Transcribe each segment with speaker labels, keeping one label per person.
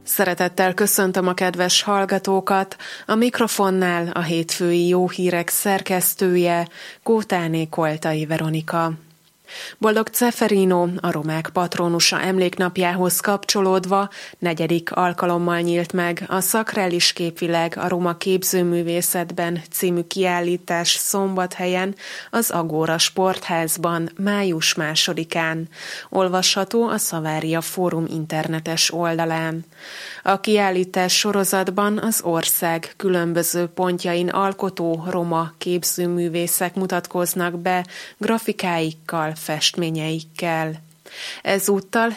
Speaker 1: Szeretettel köszöntöm a kedves hallgatókat, a mikrofonnál a hétfői Jó Hírek szerkesztője, Kótáné Koltai Veronika. Boldog Ceferino, a romák patronusa emléknapjához kapcsolódva 4. alkalommal nyílt meg a Szakrális képvileg a Roma képzőművészetben című kiállítás Szombathelyen az Agora Sportházban május 2-án. Olvasható a Savaria Fórum internetes oldalán. A kiállítás sorozatban az ország különböző pontjain alkotó roma képzőművészek mutatkoznak be grafikáikkal, festményeikkel. Ezúttal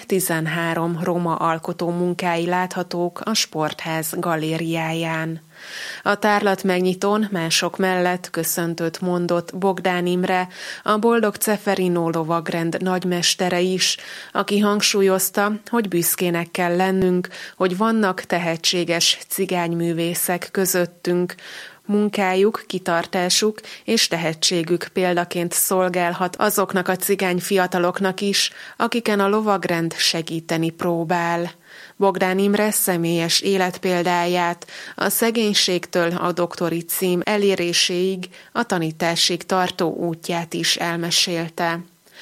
Speaker 1: 13 roma alkotó munkái láthatók a Sportház galériáján. A tárlat megnyitón mások mellett köszöntőt mondott Bogdán Imre, a Boldog Ceferino lovagrend nagymestere is, aki hangsúlyozta, hogy büszkének kell lennünk, hogy vannak tehetséges cigányművészek közöttünk. Munkájuk, kitartásuk és tehetségük példaként szolgálhat azoknak a cigány fiataloknak is, akiken a lovagrend segíteni próbál. Bogdán Imre személyes életpéldáját, a szegénységtől a doktori cím eléréséig, a tanításig tartó útját is elmesélte.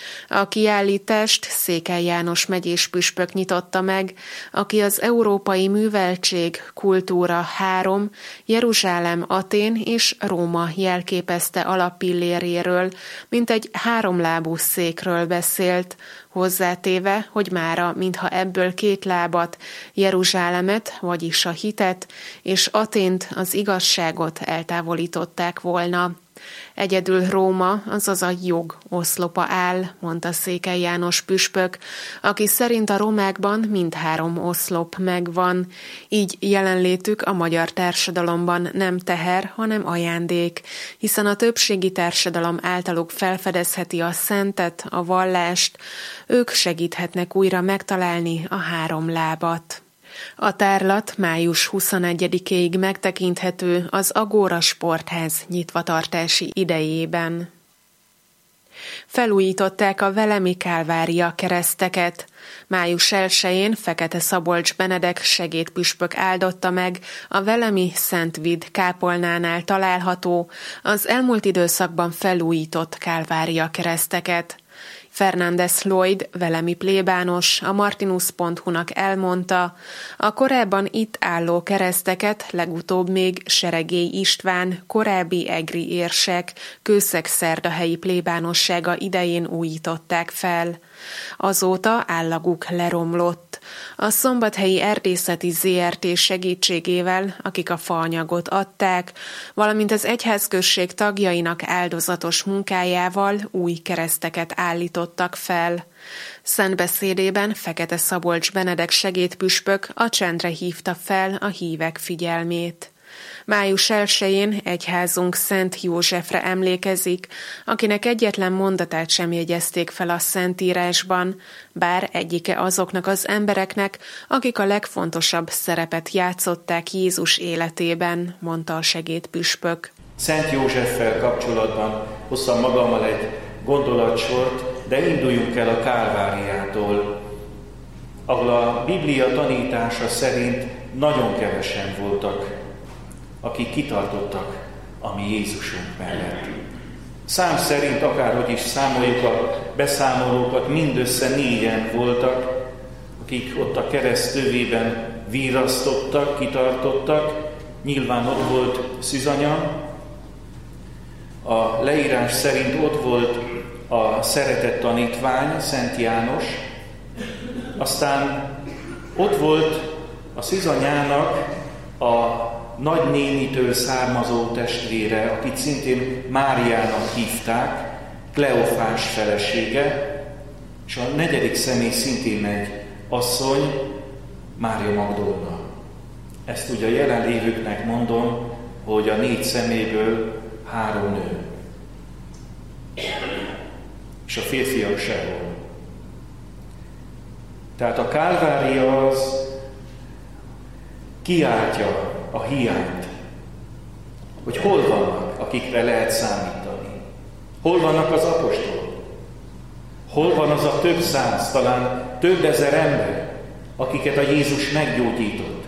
Speaker 1: A kiállítást Székely János megyés püspök nyitotta meg, aki az Európai Műveltség Kultúra 3, Jeruzsálem, Atén és Róma jelképezte alappilléréről, mint egy háromlábú székről beszélt, hozzátéve, hogy mára mintha ebből 2 lábat, Jeruzsálemet, vagyis a hitet, és Atént, az igazságot eltávolították volna. Egyedül Róma, azaz a jog oszlopa áll, mondta Székely János püspök, aki szerint a romákban mindhárom oszlop megvan, így jelenlétük a magyar társadalomban nem teher, hanem ajándék, hiszen a többségi társadalom általuk felfedezheti a szentet, a vallást, ők segíthetnek újra megtalálni a 3 lábat. A tárlat május 21-ig megtekinthető az Agora Sportház nyitvatartási idejében. Felújították a velemi Kálvária kereszteket. Május 1-én Fekete Szabolcs Benedek segédpüspök áldotta meg a velemi Szent Vid kápolnánál található, az elmúlt időszakban felújított Kálvária kereszteket. Fernández Lloyd, velemi plébános, a Martinus.hu-nak elmondta, a korábban itt álló kereszteket legutóbb még Seregély István, korábbi egri érsek, Kőszeg-Szerdahelyi plébánossága idején újították fel. Azóta állaguk leromlott. A Szombathelyi Erdészeti ZRT segítségével, akik a faanyagot adták, valamint az egyházközség tagjainak áldozatos munkájával új kereszteket állítottak fel. Szentbeszédében Fekete Szabolcs Benedek segédpüspök a csendre hívta fel a hívek figyelmét. Május 1-én egyházunk Szent Józsefre emlékezik, akinek egyetlen mondatát sem jegyezték fel a Szentírásban, bár egyike azoknak az embereknek, akik a legfontosabb szerepet játszották Jézus életében, mondta a segédpüspök.
Speaker 2: Szent Józseffel kapcsolatban hoztam magammal egy gondolatsort, de induljunk el a Kálváriától, ahol a Biblia tanítása szerint nagyon kevesen voltak, akik kitartottak a mi Jézusunk mellett. Szám szerint, akárhogy is számoljuk a beszámolókat, mindössze 4-en voltak, akik ott a kereszt tövében virrasztottak, kitartottak. Nyilván ott volt Szűzanya. A leírás szerint ott volt a szeretett tanítvány, Szent János. Aztán ott volt a Szűzanyának a nagynénitől származó testvére, akit szintén Máriának hívták, Kleofás felesége, és a 4. személy szintén egy asszony, Mária Magdolna. Ezt ugye a jelenlévőknek mondom, hogy a 4 személyből 3 nő. És a férfiak sehol. Tehát a Kálvária az kiáltja a hiányt, hogy hol vannak, akikre lehet számítani. Hol vannak az apostolok? Hol van az a több száz, talán több ezer ember, akiket a Jézus meggyógyított?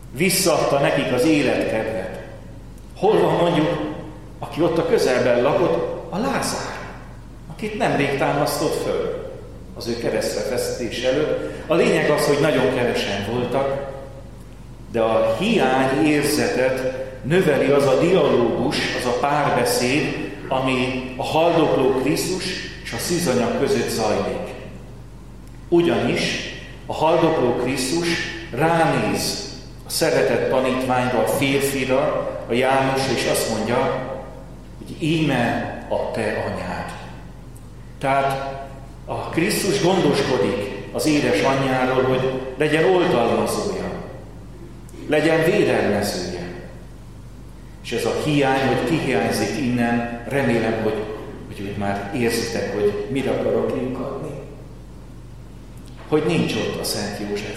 Speaker 2: Visszaadta nekik az életkedvet. Hol van mondjuk, aki ott a közelben lakott, a Lázár, akit nemrég támasztott föl az ő keresztre feszítés előtt. A lényeg az, hogy nagyon kevesen voltak, de a hiány érzetet növeli az a dialógus, az a párbeszéd, ami a haldokló Krisztus és a szűzanyag között zajlik. Ugyanis a haldokló Krisztus ránéz a szeretett tanítványra, a férfira, a Jánosra, és azt mondja, hogy íme a te anyád. Tehát a Krisztus gondoskodik az édes anyjáról, hogy legyen oltalmazója, legyen védelmezője. És ez a hiány, hogy kihiányzik innen, remélem, hogy már érzitek, hogy mire akarok kiukadni. Hogy nincs ott a Szent József.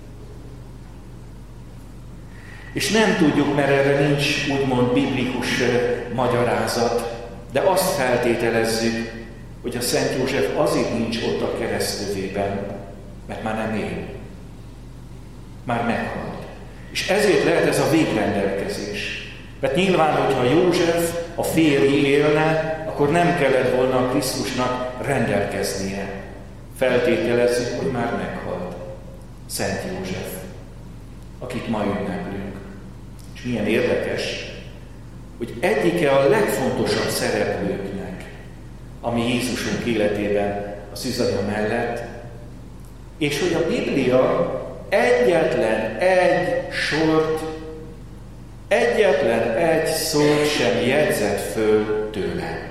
Speaker 2: És nem tudjuk, mert erre nincs úgymond biblikus magyarázat, de azt feltételezzük, hogy a Szent József azért nincs ott a keresztövében, mert már nem él. Már meghalt. És ezért lehet ez a végrendelkezés. Mert nyilván, hogyha József, a férj élne, akkor nem kellett volna a Krisztusnak rendelkeznie. Feltételezzük, hogy már meghalt Szent József, akit ma ünneplünk. És milyen érdekes, hogy egyike a legfontosabb szereplőknek, ami Jézusunk életében a szűzanya mellett, és hogy a Biblia egyetlen egy sort, egyetlen egy szót sem jegyzett föl tőle.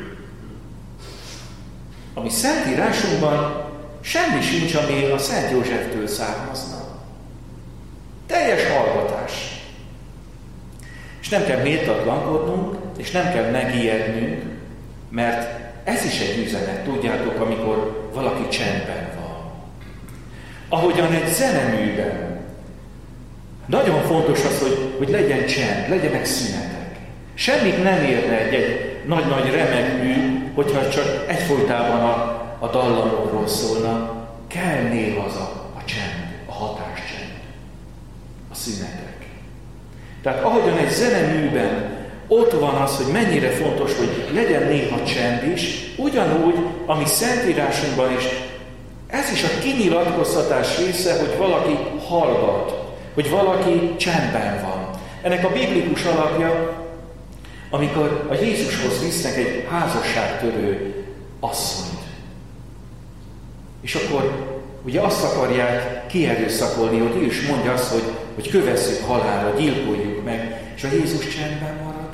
Speaker 2: A mi Szentírásunkban semmi sincs, ami a Szent Józseftől származna. Teljes hallgatás. És nem kell méltatlankodnunk, és nem kell megijednünk, mert ez is egy üzenet, tudjátok, amikor valaki csendben van. Ahogyan egy zeneműben nagyon fontos az, hogy legyen csend, legyenek szünetek. Semmit nem érne egy nagy-nagy remek mű, hogyha csak egyfolytában a dallamokról szólna. Kell néha az a csend, a hatáscsend, a szünetek. Tehát ahogyan egy zeneműben ott van az, hogy mennyire fontos, hogy legyen néha csend is, ugyanúgy, ami Szentírásunkban is, ez is a kinyilatkoztatás része, hogy valaki hallgat, hogy valaki csendben van. Ennek a biblikus alapja, amikor a Jézushoz visznek egy házasságtörő asszonyt. És akkor ugye azt akarják kierőszakolni, hogy ő is mondja azt, hogy kövezzük halálra, gyilkoljuk meg, és a Jézus csendben marad.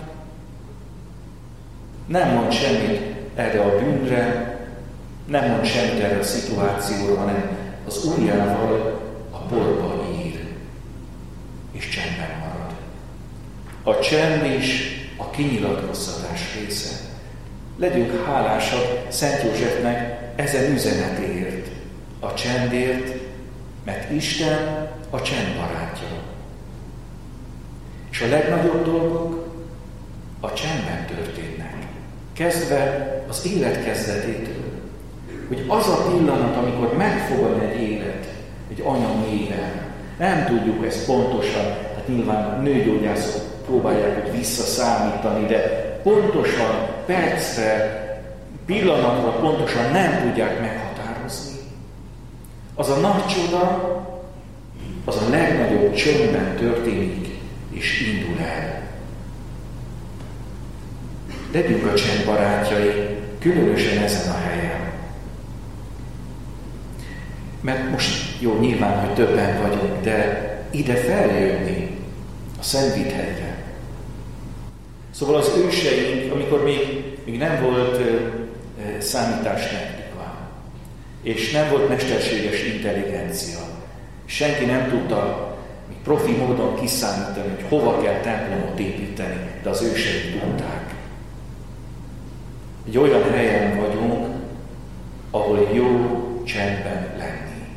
Speaker 2: Nem mond semmit erre a bűnre, nem mond semmit erre a szituációra, hanem az ujjával a porba ír, és csendben marad. A csend is a kinyilatkoztatás része. Legyünk hálásak Szent Józsefnek ezen üzenetért, a csendért, mert Isten a csend barátja. És a legnagyobb dolgok a csendben történnek, kezdve az élet kezdetétől. Hogy az a pillanat, amikor megfogad egy élet, egy anya mélyben, nem tudjuk ezt pontosan, hát nyilván nőgyógyászok próbálják, hogy visszaszámítani, de pontosan, percre, pillanatra pontosan nem tudják meghatározni. Az a nagy csoda, az a legnagyobb csöndben történik, és indul el. Legyünk a csend barátjai, különösen ezen a helyen. Mert most jó, nyilván, hogy többen vagyunk, de ide feljönni a Szentvithegyre. Szóval az őseink, amikor még nem volt számítástechnika, és nem volt mesterséges intelligencia, senki nem tudta még profi módon kiszámítani, hogy hova kell templomot építeni, de az őseink tudták. Egy olyan helyen vagyunk, ahol jó csendben lenni.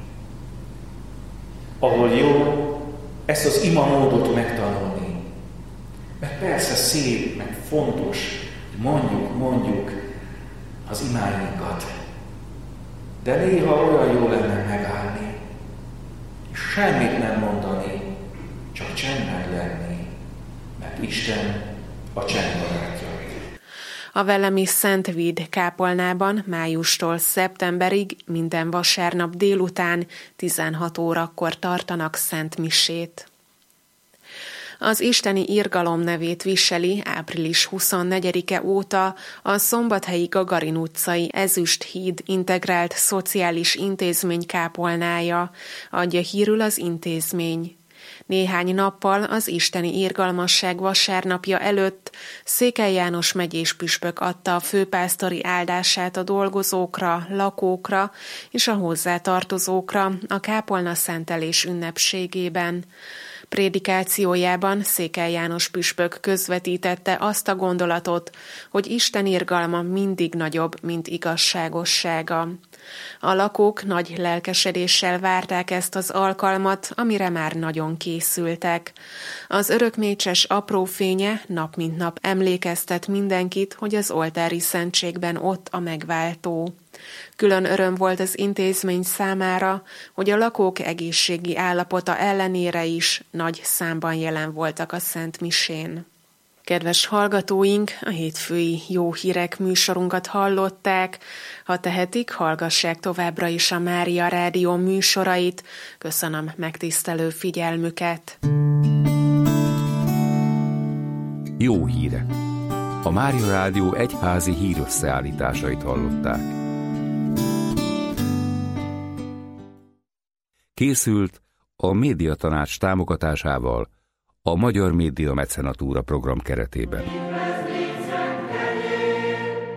Speaker 2: Ahol jó ezt az imamódot megtanulni. Mert persze szép, meg fontos, hogy mondjuk az imáinkat. De néha olyan jó lenne megállni, és semmit nem mondani, csak csendben lenni, mert Isten a csend barátja.
Speaker 1: A Velemi Szent Vid kápolnában májustól szeptemberig minden vasárnap délután 16 órakor tartanak szentmisét. Az isteni irgalom nevét viseli április 24-e óta a Szombathelyi Gagarin utcai Ezüst híd integrált szociális intézmény kápolnája, adja hírül az intézmény. Néhány nappal az isteni irgalmasság vasárnapja előtt Székely János megyés püspök adta a főpásztori áldását a dolgozókra, lakókra és a hozzátartozókra a kápolna szentelés ünnepségében. Prédikációjában Székely János püspök közvetítette azt a gondolatot, hogy Isten irgalma mindig nagyobb, mint igazságossága. A lakók nagy lelkesedéssel várták ezt az alkalmat, amire már nagyon készültek. Az örökmécses apró fénye nap mint nap emlékeztet mindenkit, hogy az oltári szentségben ott a megváltó. Külön öröm volt az intézmény számára, hogy a lakók egészségi állapota ellenére is nagy számban jelen voltak a szentmisén. Kedves hallgatóink, a hétfői Jó Hírek műsorunkat hallották. Ha tehetik, hallgassák továbbra is a Mária Rádió műsorait. Köszönöm megtisztelő figyelmüket.
Speaker 3: Jó hírek! A Mária Rádió egyházi hírösszeállításait hallották. Készült a Médiatanács támogatásával a Magyar Média Mecenatúra program keretében.